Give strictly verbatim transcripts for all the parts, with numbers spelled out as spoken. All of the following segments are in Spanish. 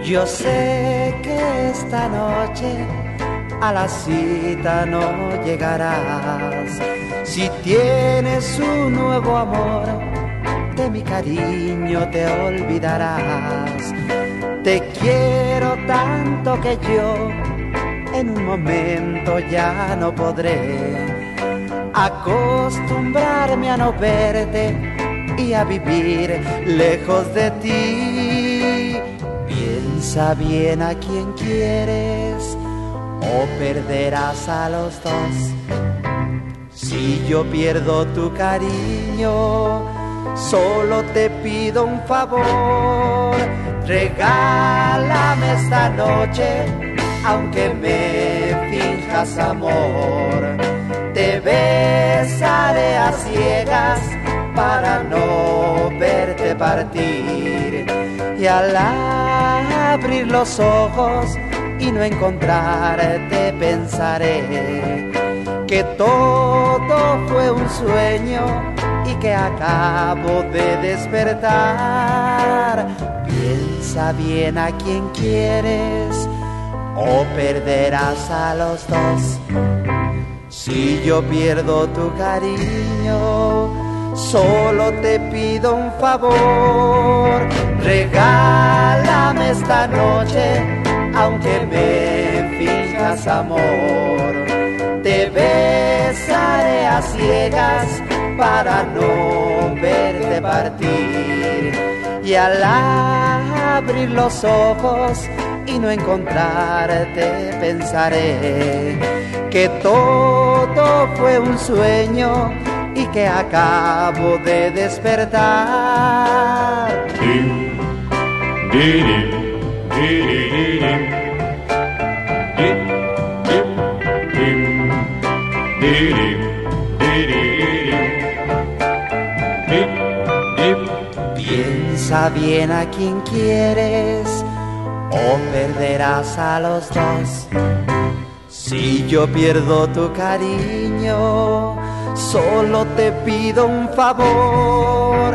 Yo sé que esta noche a la cita no llegarás. Si tienes un nuevo amor, de mi cariño te olvidarás. Te quiero tanto que yo en un momento ya no podré acostumbrarme a no verte y a vivir lejos de ti. Piensa bien a quien quieres o perderás a los dos. Si yo pierdo tu cariño, solo te pido un favor. Regálame esta noche, aunque me finjas amor. Te besaré a ciegas para no verte partir. Y al abrir los ojos y no encontrarte, pensaré que todo fue un sueño y que acabo de despertar. Piensa bien a quien quieres o perderás a los dos. Si yo pierdo tu cariño, solo te pido un favor. Regálame esta noche, aunque me finjas amor. Te besaré a ciegas para no verte partir. Y al abrir los ojos y no encontrarte, pensaré que todo fue un sueño y que acabo de despertar. Dim, dirim, diririm. Dim, dim, dim, dirim, diririm. Dim, dim. Piensa bien a quien quieres o perderás a los dos. Si yo pierdo tu cariño, solo te pido un favor.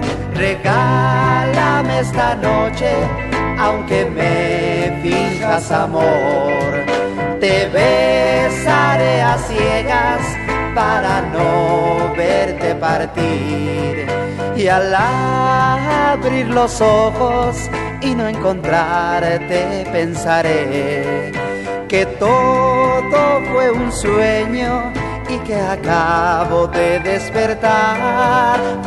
Regálame esta noche, aunque me finjas amor. Te besaré a ciegas para no verte partir. Y al abrir los ojos y no encontrarte, pensaré que todo fue un sueño y que acabo de despertar.